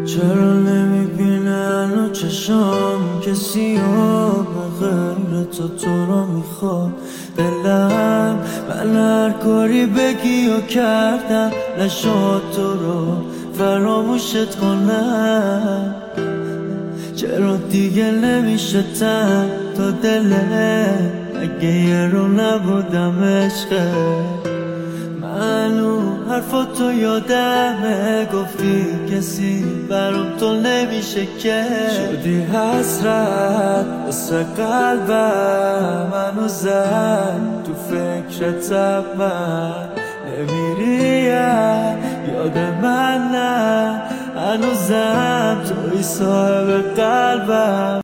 چرا نمیبینن و چشام کسی ها به غیر تو رو میخواد دلم. من هر کاری بگی و کردم نشد تو رو فراموشت کنم. چرا دیگه نمیشه تن تا دله اگه یه رو نبودم عشقه. منو حرفاتو یادمه گفتی کسی برام تو نمیشه که شدی حسرت واسه قلبم. منو زد تو فکرت من نمیری یاد من نه هنوزم توی صاحب قلبم.